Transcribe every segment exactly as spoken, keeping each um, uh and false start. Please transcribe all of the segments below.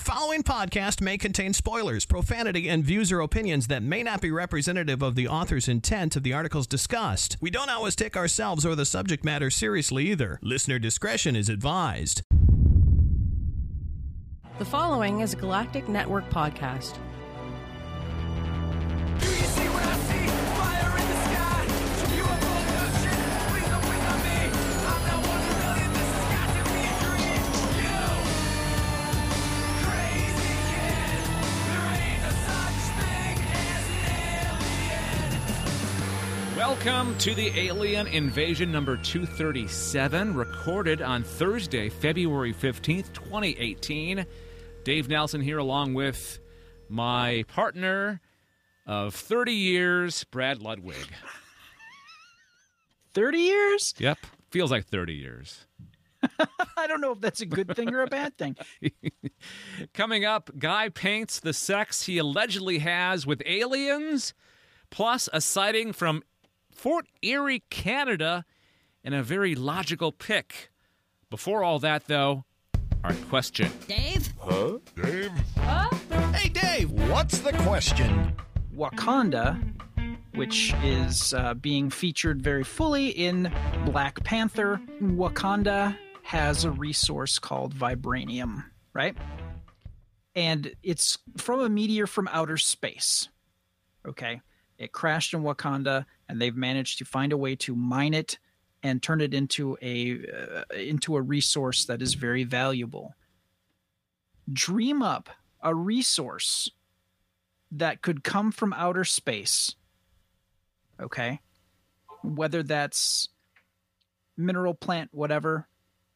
following podcast may contain spoilers, profanity, and views or opinions that may not be representative of the author's intent of the articles discussed. We don't always take ourselves or the subject matter seriously either. Listener discretion is advised. The following is a Galactic Network podcast. Do you see what I see? Fire in the sky. You are both ocean. Please don't wait on me. I'm not one in a million. This has got to be a dream. You crazy kid. There ain't no such thing as an alien. Welcome to the Alien Invasion number two thirty-seven, recorded on Thursday, February fifteenth, twenty eighteen. Dave Nelson here along with my partner of thirty years, Brad Ludwig. thirty years? Yep, feels like thirty years. I don't know if that's a good thing or a bad thing. Coming up, Guy paints the sex he allegedly has with aliens, plus a sighting from Fort Erie, Canada, and a very logical pick. Before all that, though, our question. Dave? Huh? Dave? Hey, Dave, what's the question? Wakanda, which is uh, being featured very fully in Black Panther. Wakanda has a resource called vibranium, right? And it's from a meteor from outer space. Okay? It crashed in Wakanda, and they've managed to find a way to mine it and turn it into a uh, into a resource that is very valuable. Dream up a resource that could come from outer space. Okay? Whether that's mineral, plant, whatever.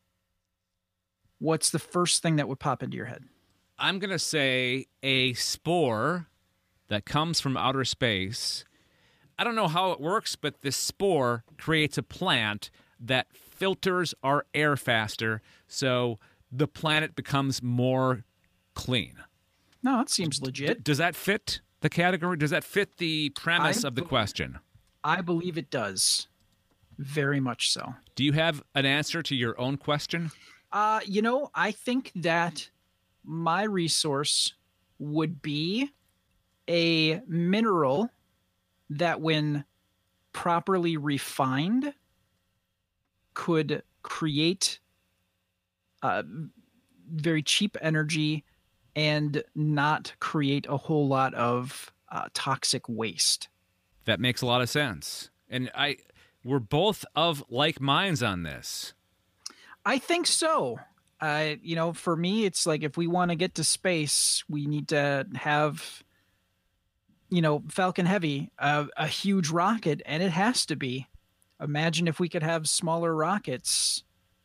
What's the first thing that would pop into your head? I'm going to say a spore that comes from outer space. I don't know how it works, but this spore creates a plant that filters our air faster, so the planet becomes more clean. No, it seems legit. Does that fit the category? Does that fit the premise I of the be- question? I believe it does. Very much so. Do you have an answer to your own question? Uh, you know, I think that my resource would be a mineral that, when properly refined, could create uh, very cheap energy and not create a whole lot of uh, toxic waste. That makes a lot of sense. And I, we're both of like minds on this. I think so. Uh, you know, for me, it's like if we want to get to space, we need to have, you know, Falcon Heavy, uh, a huge rocket, and it has to be. Imagine if we could have smaller rockets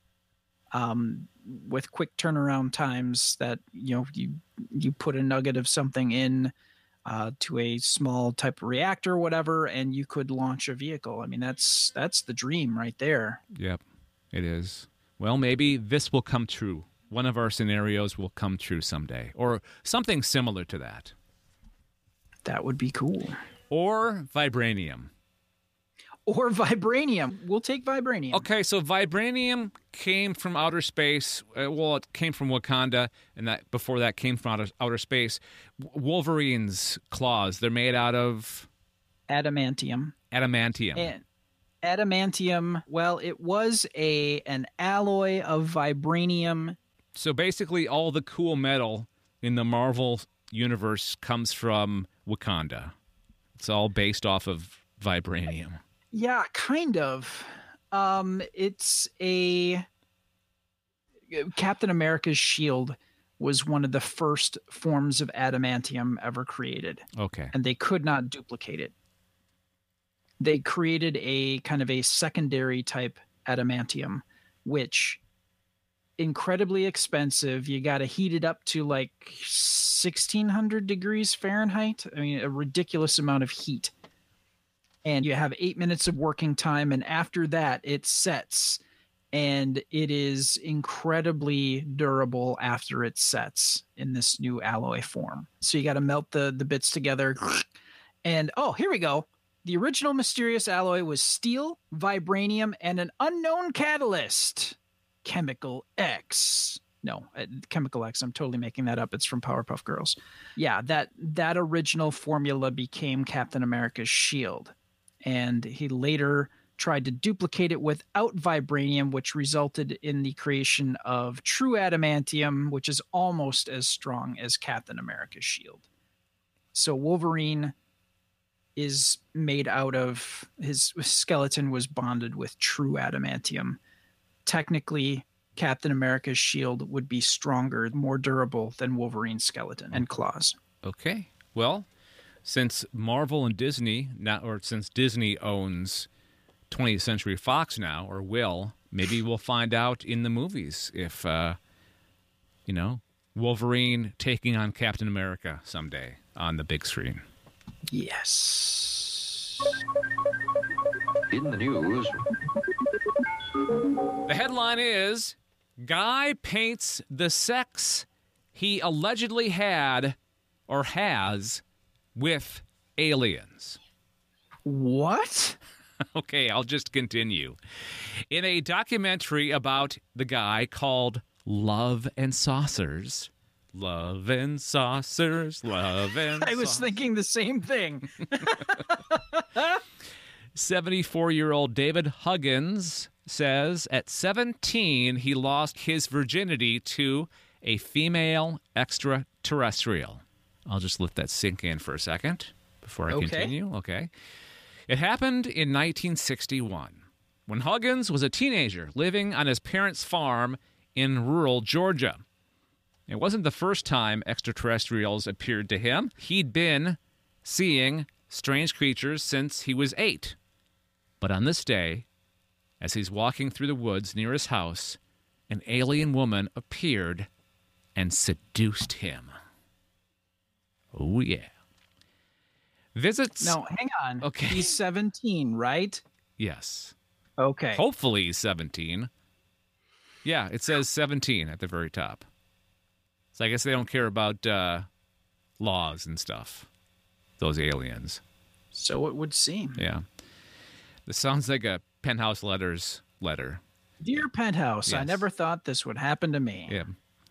um, with quick turnaround times that, you know, you you put a nugget of something in uh, to a small type of reactor or whatever, and you could launch a vehicle. I mean, that's that's the dream right there. Yep, it is. Well, maybe this will come true. One of our scenarios will come true someday, or something similar to that. That would be cool. Or vibranium. Or vibranium. We'll take vibranium. Okay, so vibranium came from outer space. Uh, well, it came from Wakanda, and that before that came from outer, outer space. W- Wolverine's claws, they're made out of Adamantium. adamantium. And adamantium, well, it was a an alloy of vibranium. So basically, all the cool metal in the Marvel universe comes from Wakanda. It's all based off of vibranium. Yeah, kind of. Um, it's a Captain America's shield was one of the first forms of adamantium ever created. Okay. And they could not duplicate it. They created a kind of a secondary type adamantium, which incredibly expensive. You got to heat it up to like sixteen hundred degrees Fahrenheit. I mean, a ridiculous amount of heat. And you have eight minutes of working time. And after that, it sets. And it is incredibly durable after it sets in this new alloy form. So you got to melt the, the bits together. And, oh, here we go. The original mysterious alloy was steel, vibranium, and an unknown catalyst, Chemical X. No, uh, Chemical X. I'm totally making that up. It's from Powerpuff Girls. Yeah, that that original formula became Captain America's shield, and he later tried to duplicate it without vibranium, which resulted in the creation of true adamantium, which is almost as strong as Captain America's shield. So Wolverine is made out of, his skeleton was bonded with true adamantium. Technically, Captain America's shield would be stronger, more durable than Wolverine's skeleton and claws. Okay. Well, since Marvel and Disney, now, or since Disney owns twentieth Century Fox now, or will, maybe we'll find out in the movies if, uh, you know, Wolverine taking on Captain America someday on the big screen. Yes. In the news, The headline is, Guy paints the sex he allegedly had or has with aliens. What? Okay, I'll just continue. In a documentary about the guy called Love and Saucers, Love and Saucers, Love and I was Saucers. thinking the same thing. seventy-four-year-old David Huggins says at seventeen he lost his virginity to a female extraterrestrial. I'll just let that sink in for a second before I Okay. continue. Okay. It happened in nineteen sixty-one when Huggins was a teenager living on his parents' farm in rural Georgia. It wasn't the first time extraterrestrials appeared to him. He'd been seeing strange creatures since he was eight. But on this day, as he's walking through the woods near his house, an alien woman appeared and seduced him. Oh, yeah. Visits. No, hang on. Okay. He's seventeen, right? Yes. Okay. Hopefully he's seventeen. Yeah, it says seventeen at the very top. So I guess they don't care about uh, laws and stuff. Those aliens. So it would seem. Yeah. This sounds like a Penthouse Letters letter. Dear Penthouse, I Yes. never thought this would happen to me. Yeah.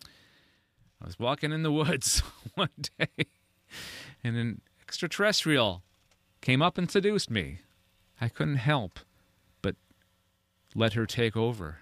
I was walking in the woods one day, and an extraterrestrial came up and seduced me. I couldn't help but let her take over.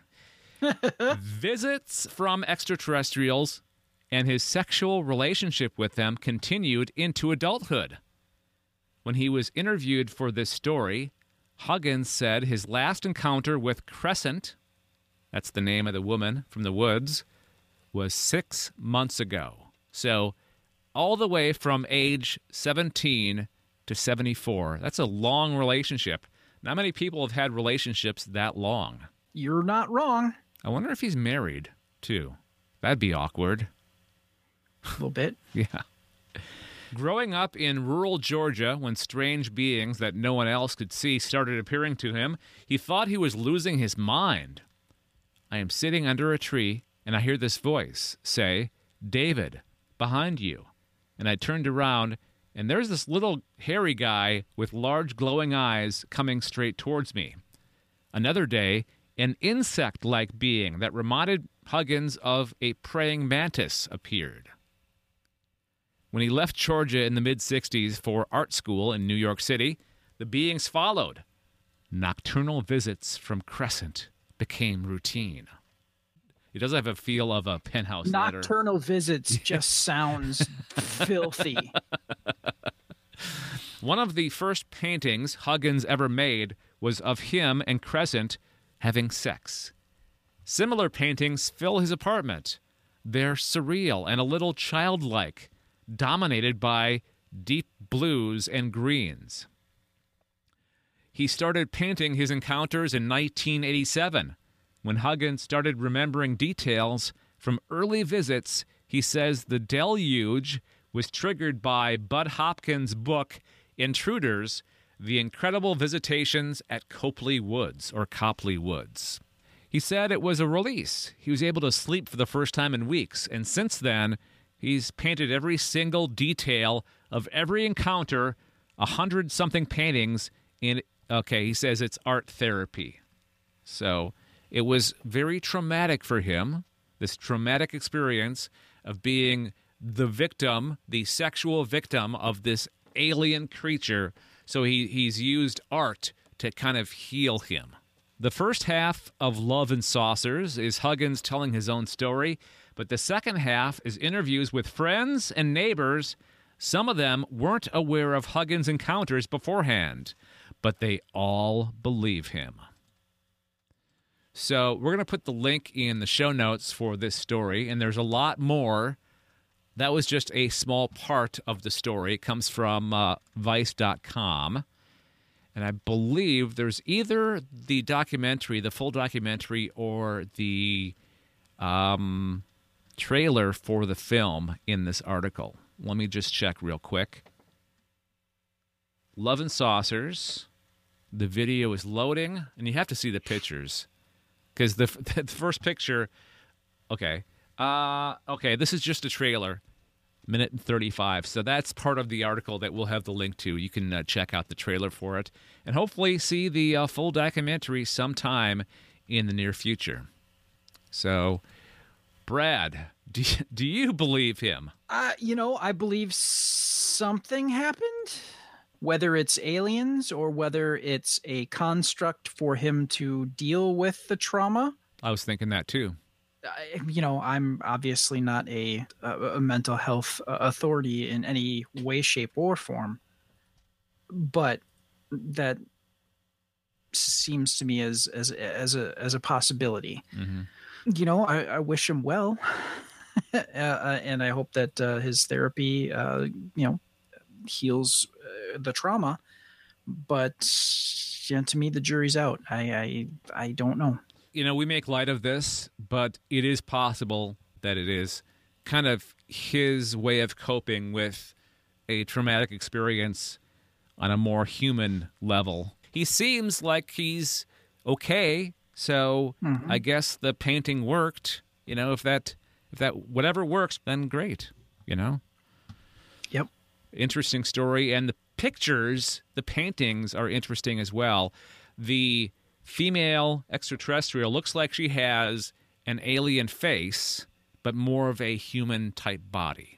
Visits from extraterrestrials and his sexual relationship with them continued into adulthood. When he was interviewed for this story, Huggins said his last encounter with Crescent, that's the name of the woman from the woods, was six months ago. So all the way from age seventeen to seventy-four. That's a long relationship. Not many people have had relationships that long. You're not wrong. I wonder if he's married, too. That'd be awkward. A little bit. Yeah. Growing up in rural Georgia, when strange beings that no one else could see started appearing to him, he thought he was losing his mind. I am sitting under a tree, and I hear this voice say, "David, behind you." And I turned around, and there's this little hairy guy with large glowing eyes coming straight towards me. Another day, an insect-like being that reminded Huggins of a praying mantis appeared. When he left Georgia in the mid-sixties for art school in New York City, the beings followed. Nocturnal visits from Crescent became routine. He does have a feel of a Penthouse letter. Nocturnal visits just sounds filthy. One of the first paintings Huggins ever made was of him and Crescent having sex. Similar paintings fill his apartment. They're surreal and a little childlike, dominated by deep blues and greens. He started painting his encounters in nineteen eighty-seven. When Huggins started remembering details from early visits, he says the deluge was triggered by Bud Hopkins' book, Intruders, The Incredible Visitations at Copley Woods, or Copley Woods. He said it was a release. He was able to sleep for the first time in weeks, and since then, he's painted every single detail of every encounter, a hundred-something paintings in, okay, he says it's art therapy. So it was very traumatic for him this traumatic experience of being the victim, the sexual victim of this alien creature. So he, he's used art to kind of heal him. The first half of Love and Saucers is Huggins telling his own story, but the second half is interviews with friends and neighbors. Some of them weren't aware of Huggins' encounters beforehand, but they all believe him. So we're going to put the link in the show notes for this story, and there's a lot more. That was just a small part of the story. It comes from uh, Vice dot com. And I believe there's either the documentary, the full documentary, or the um, trailer for the film in this article. Let me just check real quick. Love and Saucers. The video is loading, and you have to see the pictures. Because the, the first picture... Okay. Uh, okay, this is just a trailer. Minute and thirty-five. So that's part of the article that we'll have the link to. You can uh, check out the trailer for it and hopefully see the uh, full documentary sometime in the near future. So, Brad, do you, do you believe him? Uh, you know, I believe something happened. Whether it's aliens or whether it's a construct for him to deal with the trauma. I was thinking that too. I, you know, I'm obviously not a, a, a mental health authority in any way, shape, or form, but that seems to me as as as a as a possibility. Mm-hmm. You know, I, I wish him well, uh, and I hope that uh, his therapy, uh, you know, heals uh, the trauma. But you know, to me, the jury's out. I I, I don't know. You know, we make light of this, but it is possible that it is kind of his way of coping with a traumatic experience on a more human level. He seems like he's okay, so mm-hmm. I guess the painting worked. You know, if that, if that whatever works, then great, you know? Yep. Interesting story, and the pictures, the paintings are interesting as well. The female extraterrestrial looks like she has an alien face, but more of a human-type body.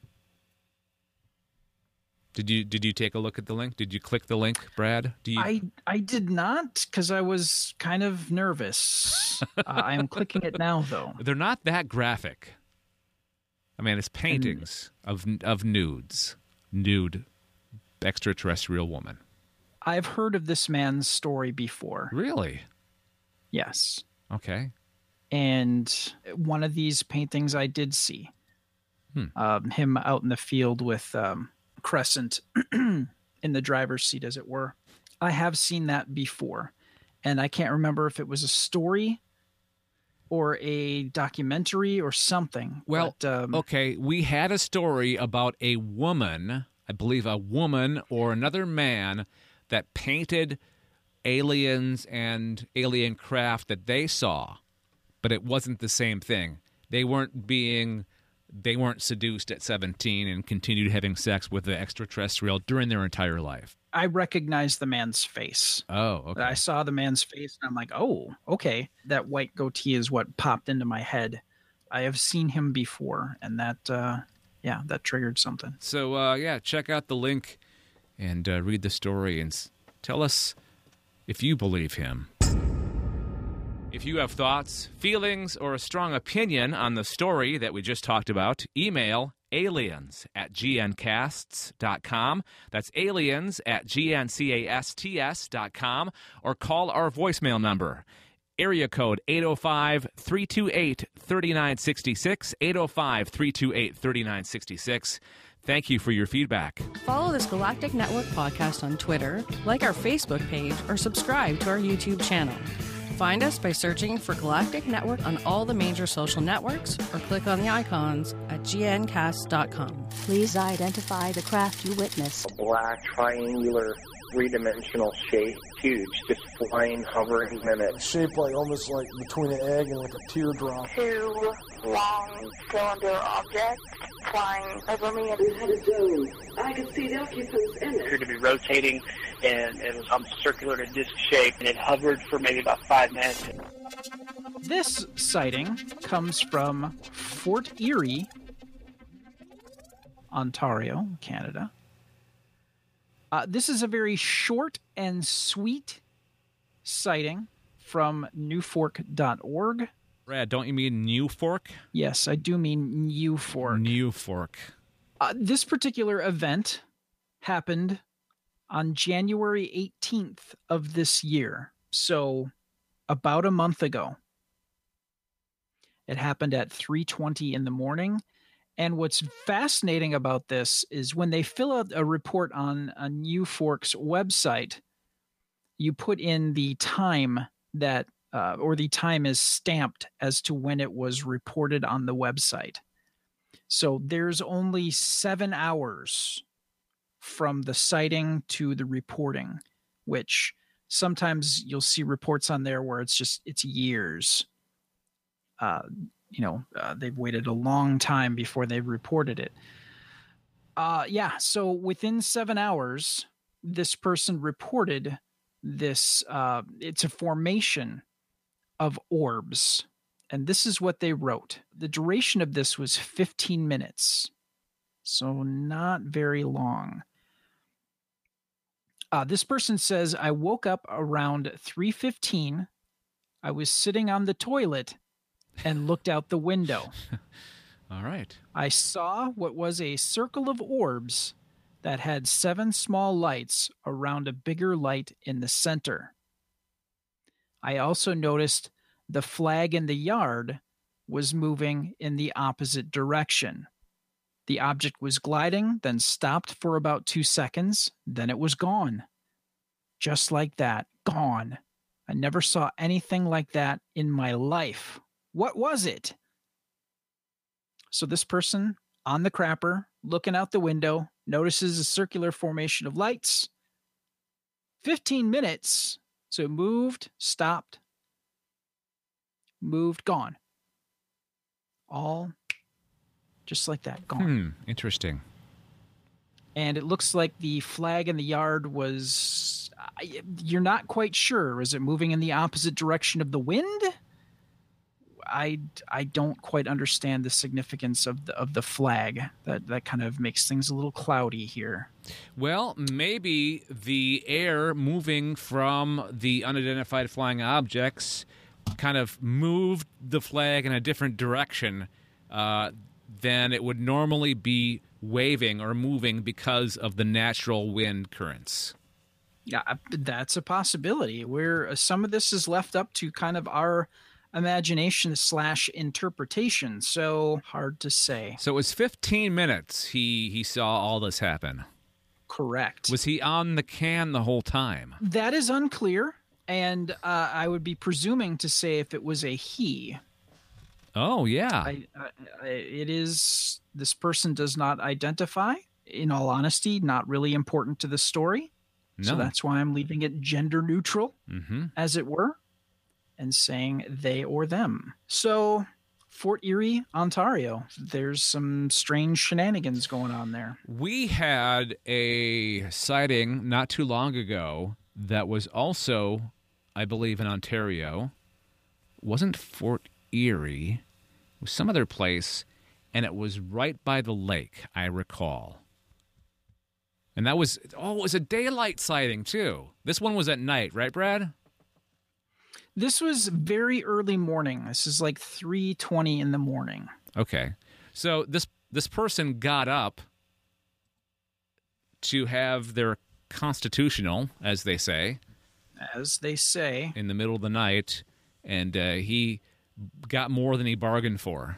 Did you did you take a look at the link? Did you click the link, Brad? Do you... I I did not, because I was kind of nervous. uh, I am clicking it now, though. They're not that graphic. I mean, it's paintings and... of of nudes, nude extraterrestrial woman. I've heard of this man's story before. Really? Yes. Okay. And one of these paintings I did see. Hmm. Um, him out in the field with um, Crescent in the driver's seat, as it were. I have seen that before. And I can't remember if it was a story or a documentary or something. Well, but, um, okay. We had a story about a woman, I believe a woman or another man, that painted aliens and alien craft that they saw, but it wasn't the same thing. They weren't being, they weren't seduced at seventeen and continued having sex with the extraterrestrial during their entire life. I recognized the man's face. Oh, okay. I saw the man's face, and I'm like, oh, okay. That white goatee is what popped into my head. I have seen him before, and that, uh, yeah, that triggered something. So, uh, yeah, check out the link and uh, read the story and s- tell us if you believe him. If you have thoughts, feelings, or a strong opinion on the story that we just talked about, email aliens at g n casts dot com. That's aliens at g n casts dot com. Or call our voicemail number, area code eight oh five, three two eight, three nine six six, eight oh five, three two eight, three nine six six. Thank you for your feedback. Follow this Galactic Network podcast on Twitter, like our Facebook page, or subscribe to our YouTube channel. Find us by searching for Galactic Network on all the major social networks, or click on the icons at g n cast dot com. Please identify the craft you witnessed. A black, triangular, three-dimensional shape, huge, just flying, hovering minutes. Shaped like almost like between an egg and like a teardrop. Two long cylinder objects flying over me. We had a dome. I could see the occupants in it. It appeared to be rotating, and it was um, circular to disc shape, and it hovered for maybe about five minutes. This sighting comes from Fort Erie, Ontario, Canada. Uh, this is a very short and sweet sighting from new fork dot org. Brad, don't you mean New Fork? Yes, I do mean New Fork. New Fork. Uh, this particular event happened on January eighteenth of this year, so about a month ago. It happened at three twenty in the morning. And what's fascinating about this is when they fill out a report on a New Fork's website, you put in the time that, uh, or the time is stamped as to when it was reported on the website. So there's only seven hours from the sighting to the reporting, which sometimes you'll see reports on there where it's just, it's years. Uh, you know, uh, they've waited a long time before they've reported it. Uh, yeah, so within seven hours, this person reported this, uh, it's a formation of orbs. And this is what they wrote. The duration of this was fifteen minutes, so not very long. Uh, this person says, I woke up around three fifteen. I was sitting on the toilet and looked out the window. All right. I saw what was a circle of orbs that had seven small lights around a bigger light in the center. I also noticed the flag in the yard was moving in the opposite direction. The object was gliding, then stopped for about two seconds, then it was gone. Just like that, gone. I never saw anything like that in my life. What was it? So this person on the crapper, looking out the window, notices a circular formation of lights. fifteen minutes. So it moved, stopped, moved, gone. All just like that, gone. Hmm, interesting. And it looks like the flag in the yard was, you're not quite sure. Is it moving in the opposite direction of the wind? I, I don't quite understand the significance of the of the flag. That that kind of makes things a little cloudy here. Well, maybe the air moving from the unidentified flying objects kind of moved the flag in a different direction uh, than it would normally be waving or moving because of the natural wind currents. Yeah, that's a possibility. Where some of this is left up to kind of our imagination slash interpretation, so hard to say. So it was fifteen minutes he he saw all this happen. Correct. Was he on the can the whole time? That is unclear, and uh, I would be presuming to say if it was a he. Oh, yeah. I, I, it is, this person does not identify, in all honesty, not really important to the story. No. So that's why I'm leaving it gender neutral, mm-hmm. as it were, and saying they or them. So, Fort Erie, Ontario, there's some strange shenanigans going on there. We had a sighting not too long ago that was also, I believe, in Ontario. It wasn't Fort Erie. It was some other place, and it was right by the lake, I recall. And that was, oh, it was a daylight sighting, too. This one was at night, right, Brad? This was very early morning. This is like three twenty in the morning. Okay. So this this person got up to have their constitutional, as they say. As they say. In the middle of the night, and uh, he got more than he bargained for.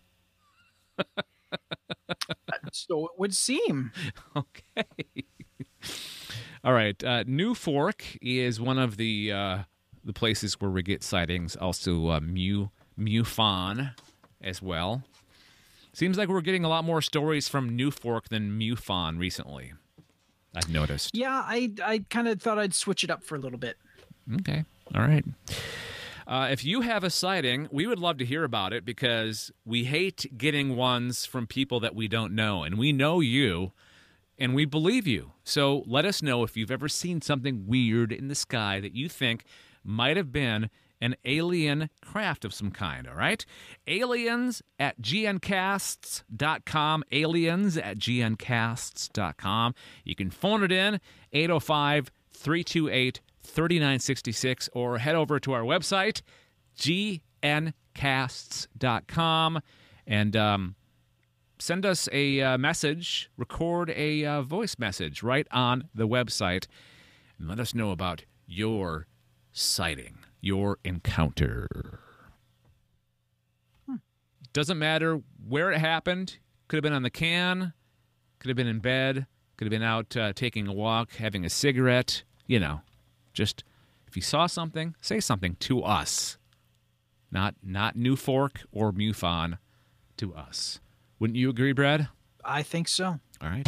So it would seem. Okay. All right. Uh, New Fork is one of the uh, the places where we get sightings. Also, uh, Mew MUFON as well. Seems like we're getting a lot more stories from New Fork than MUFON recently. I've noticed. Yeah, I I kind of thought I'd switch it up for a little bit. Okay. All right. Uh, if you have a sighting, we would love to hear about it because we hate getting ones from people that we don't know. And we know you, and we believe you. So let us know if you've ever seen something weird in the sky that you think might have been an alien craft of some kind, all right? Aliens at g n casts dot com, aliens at g n casts dot com. You can phone it in, eight oh five, three two eight, three nine six six, or head over to our website, g n casts dot com, and um, send us a uh, message, record a uh, voice message right on the website, and let us know about your sighting, your encounter. Hmm. Doesn't matter where it happened. Could have been on the can, could have been in bed, could have been out uh, taking a walk, having a cigarette. You know, just if you saw something, say something to us. Not not New Fork or MUFON, to us. Wouldn't you agree, Brad? I think so. All right.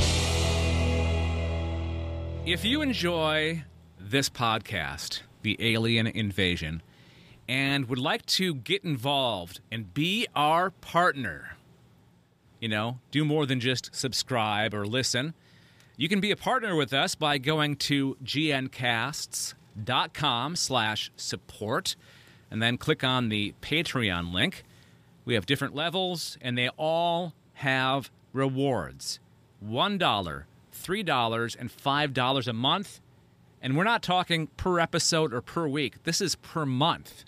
If you enjoy this podcast, The Alien Invasion, and would like to get involved and be our partner, you know, do more than just subscribe or listen, you can be a partner with us by going to gncasts.com slash support and then click on the Patreon link. We have different levels, and they all have rewards. one dollar, three dollars, and five dollars a month. And we're not talking per episode or per week. This is per month.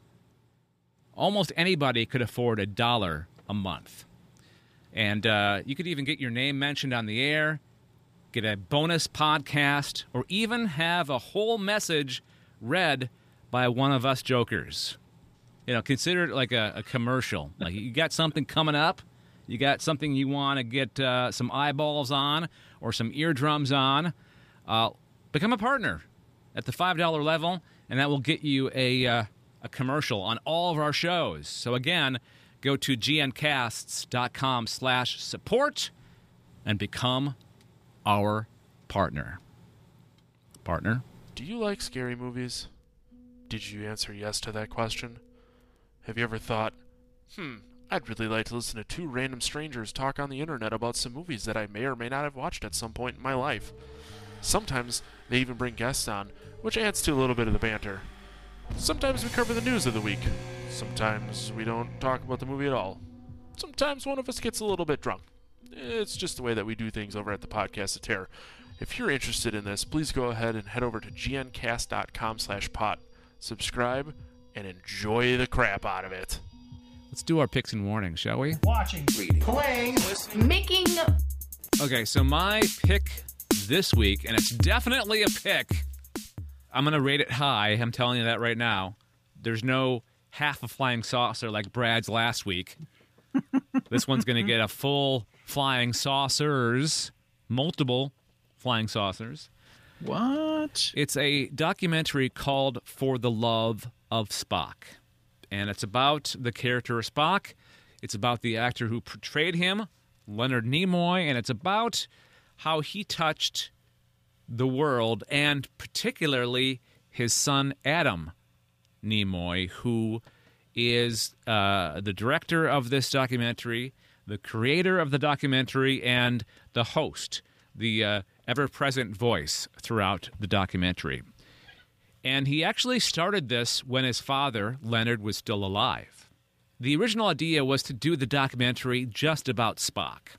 Almost anybody could afford a dollar a month. And uh, you could even get your name mentioned on the air, get a bonus podcast, or even have a whole message read by one of us jokers. You know, consider it like a, a commercial. Like you got something coming up, you got something you want to get uh, some eyeballs on or some eardrums on, uh, become a partner at the five dollar level, and that will get you a, uh, a commercial on all of our shows. So again, go to gncasts.com slash support and become our partner. Partner? Do you like scary movies? Did you answer yes to that question? Have you ever thought, hmm, I'd really like to listen to two random strangers talk on the internet about some movies that I may or may not have watched at some point in my life? Sometimes they even bring guests on, which adds to a little bit of the banter. Sometimes we cover the news of the week. Sometimes we don't talk about the movie at all. Sometimes one of us gets a little bit drunk. It's just the way that we do things over at the Podcast of Terror. If you're interested in this, please go ahead and head over to gncast.com slash pot. Subscribe and enjoy the crap out of it. Let's do our picks and warnings, shall we? Watching, reading, playing, listening, making. Okay, so my pick this week, and it's definitely a pick. I'm going to rate it high. I'm telling you that right now. There's no half a flying saucer like Brad's last week. This one's going to get a full flying saucers, multiple flying saucers. What? It's a documentary called For the Love of Spock. And it's about the character of Spock. It's about the actor who portrayed him, Leonard Nimoy, and it's about how he touched the world, and particularly his son Adam Nimoy, who is uh, the director of this documentary, the creator of the documentary, and the host, the uh, ever-present voice throughout the documentary. And he actually started this when his father, Leonard, was still alive. The original idea was to do the documentary just about Spock.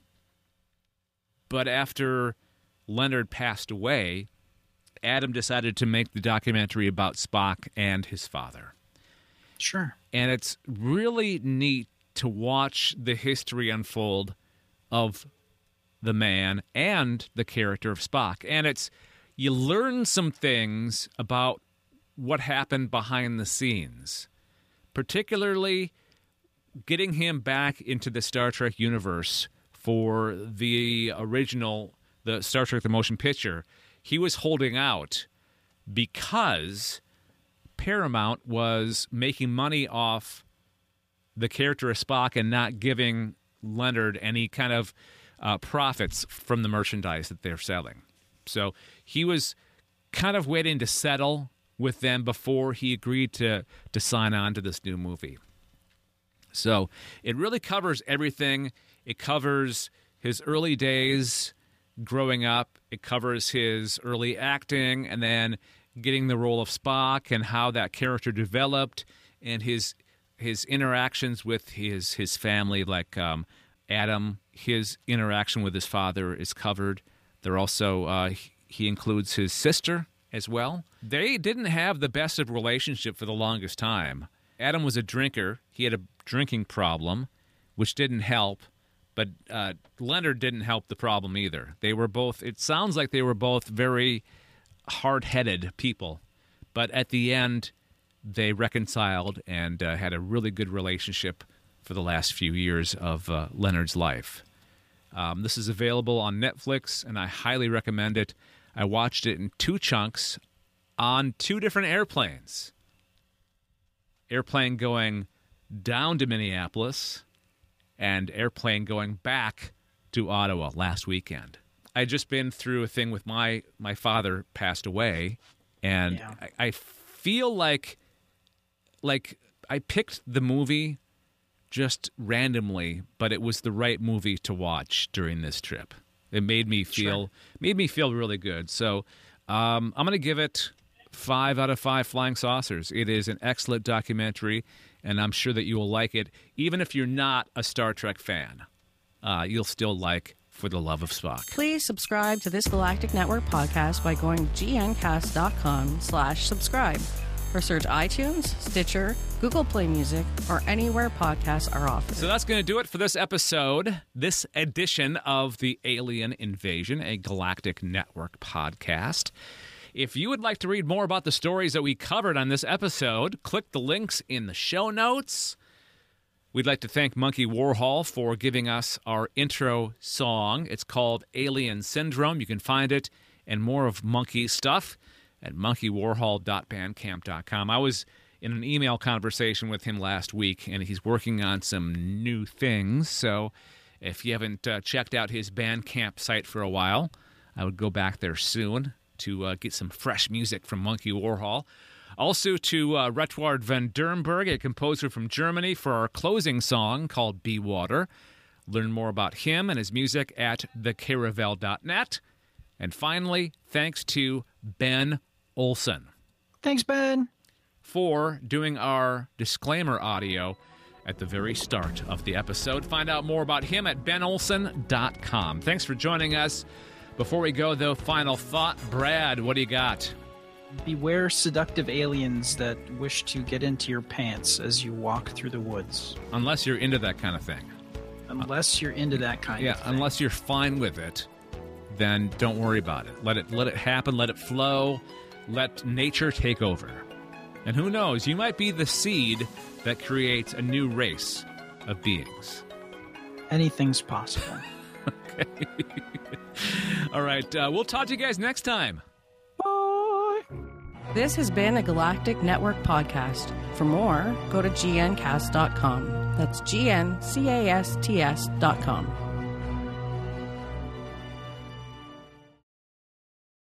But after Leonard passed away, Adam decided to make the documentary about Spock and his father. Sure. And it's really neat to watch the history unfold of the man and the character of Spock. And it's you learn some things about what happened behind the scenes, particularly getting him back into the Star Trek universe for the original, the Star Trek The Motion Picture. He was holding out because Paramount was making money off the character of Spock and not giving Leonard any kind of uh, profits from the merchandise that they're selling. So he was kind of waiting to settle with them before he agreed to, to sign on to this new movie. So it really covers everything. It covers his early days growing up. It covers his early acting and then getting the role of Spock and how that character developed and his his interactions with his his family, like um, Adam, his interaction with his father is covered. They're also uh, he includes his sister as well. They didn't have the best of relationship for the longest time. Adam was a drinker. He had a drinking problem, which didn't help. But uh, Leonard didn't help the problem either. They were both, it sounds like they were both very hard-headed people. But at the end, they reconciled and uh, had a really good relationship for the last few years of uh, Leonard's life. Um, this is available on Netflix, and I highly recommend it. I watched it in two chunks on two different airplanes. Airplane going down to Minneapolis and airplane going back to Ottawa last weekend. I'd just been through a thing with my, my father passed away, and Yeah. I, I feel like like I picked the movie just randomly, but it was the right movie to watch during this trip. It made me feel Sure. made me feel really good. So um, I'm going to give it five out of five flying saucers. It is an excellent documentary, and I'm sure that you will like it, even if you're not a Star Trek fan. Uh, you'll still like For the Love of Spock. Please subscribe to this Galactic Network podcast by going to gncast.com slash subscribe or search iTunes, Stitcher, Google Play Music, or anywhere podcasts are offered. So that's going to do it for this episode, this edition of The Alien Invasion, a Galactic Network podcast. If you would like to read more about the stories that we covered on this episode, click the links in the show notes. We'd like to thank Monkey Warhol for giving us our intro song. It's called Alien Syndrome. You can find it and more of Monkey's stuff at monkey warhol dot bandcamp dot com. I was in an email conversation with him last week, and he's working on some new things. So if you haven't uh, checked out his Bandcamp site for a while, I would go back there soon to uh, get some fresh music from Monkey Warhol. Also to uh, Retward van Durnberg, a composer from Germany, for our closing song called Be Water. Learn more about him and his music at the caravel dot net. And finally, thanks to Ben Olson. Thanks, Ben. For doing our disclaimer audio at the very start of the episode. Find out more about him at ben olson dot com. Thanks for joining us. Before we go, though, final thought. Brad, what do you got? Beware seductive aliens that wish to get into your pants as you walk through the woods. Unless you're into that kind of thing. Unless you're into that kind yeah, of thing. unless you're fine with it, then don't worry about it. Let it let it happen, let it flow, let nature take over. And who knows, you might be the seed that creates a new race of beings. Anything's possible. Okay. All right, uh, we'll talk to you guys next time. Bye. This has been a Galactic Network podcast. For more, go to g n cast dot com. That's G N C A S T S dot com.